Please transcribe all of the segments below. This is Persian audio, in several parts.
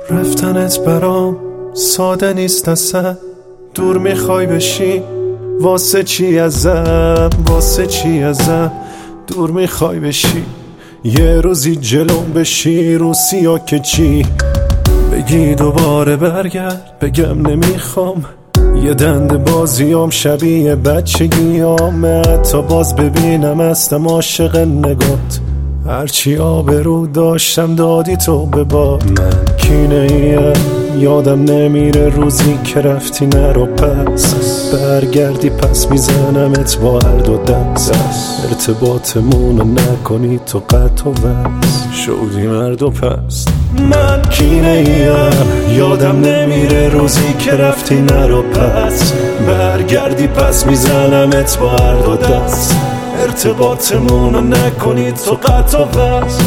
رفتنت برام ساده نیست اصلا. دور میخوای بشی واسه چی ازم، واسه چی ازم دور میخوای بشی. یه روزی جلو بشی رو سیا که چی بگی دوباره برگرد، بگم نمیخوام. یه دند بازیام شبیه بچگیام، تا باز ببینم هستم عاشق نگات. هرچی آبرو داشتم دادی تو به با من. کینه ایم یادم نمیره روزی که رفتی نرو پس. برگردی پس میزنمت با هر دو دست. ارتباطمونو نکنی تو قطع و وصل، شدی مرد و پس. من کینه ایم یادم نمیره روزی که رفتی نرو پس. برگردی پس میزنمت با هر دو دست. ارتباطمونو نکنی تو قطع و وصل.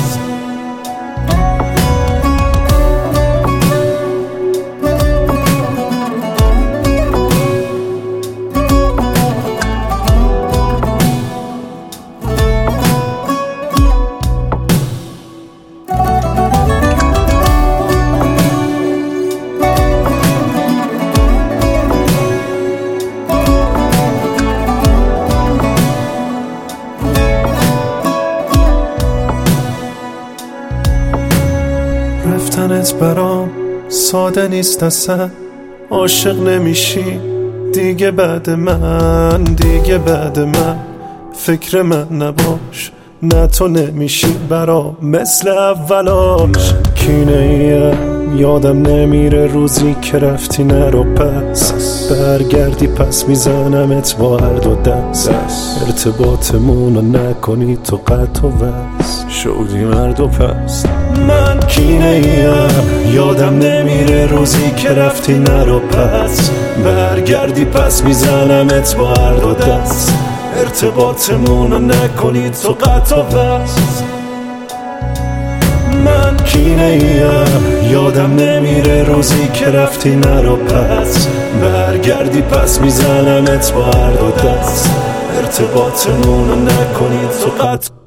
رفتنت برام ساده نیست اصلا. عاشق نمیشی دیگه بعد من، دیگه بعد من. فکر من نباش، نه تو نمیشی برام مثل اولاش. کینه ایم یادم نمیره روزی که رفتی نرو پس. برگردی پس میزنمت با هر دو دست. ارتباطمونو نکنی تو قطع و وصل، شدی مرد و پس. من کینه ایم یادم نمیره روزی که رفتی نرو پس. برگردی پس میزنمت با هر دو دست. ارتباطمونو نکنی تو قطع و وصل. من کینه ایم یادم نمیره روزی که رفتی نرو پس. برگردی پس میزنمت با هر دو دست. ارتباطمونو نکنی تو قطع